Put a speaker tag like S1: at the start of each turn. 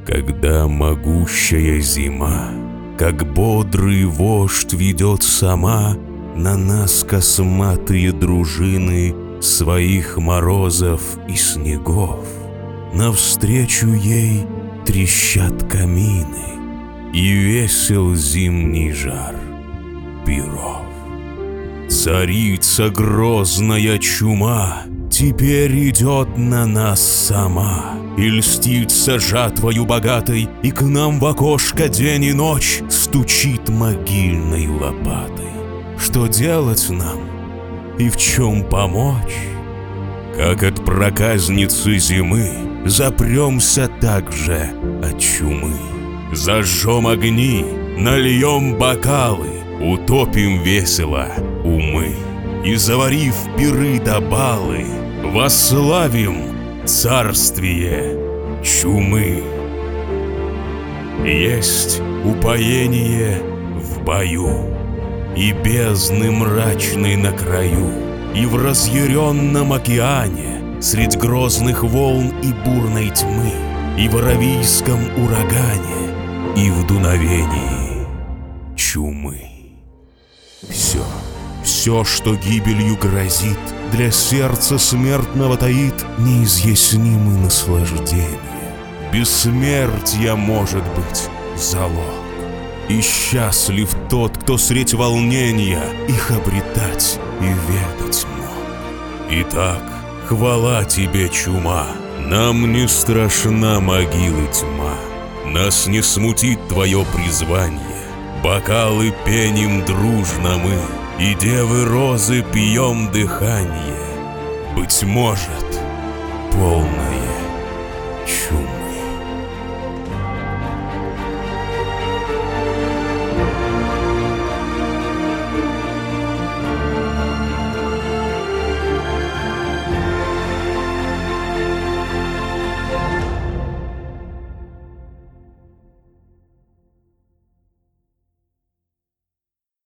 S1: Когда могущая зима, как бодрый вождь, ведет сама на нас косматые дружины своих морозов и снегов, навстречу ей трещат камины, и весел зимний жар пиров. Царица грозная чума теперь идет на нас сама, и льстится жатвою богатой, и к нам в окошко день и ночь стучит могильной лопатой. Что делать нам и в чем помочь? Как от проказницы зимы запремся также от чумы. Зажжем огни, нальем бокалы, утопим весело умы. И, заварив пиры да балы, восславим царствие чумы. Есть упоение в бою, и бездны мрачной на краю, и в разъяренном океане, средь грозных волн и бурной тьмы, и в аравийском урагане, и в дуновении чумы. Все, что гибелью грозит, для сердца смертного таит неизъяснимые наслаждения. Бессмертие может быть залог, и счастлив тот, кто средь волнения их обретать и ведать мог. Итак, хвала тебе, чума, нам не страшна могилы тьма, нас не смутит твое призвание. Бокалы пеним дружно мы, и девы розы пьем дыхание. Быть может, полное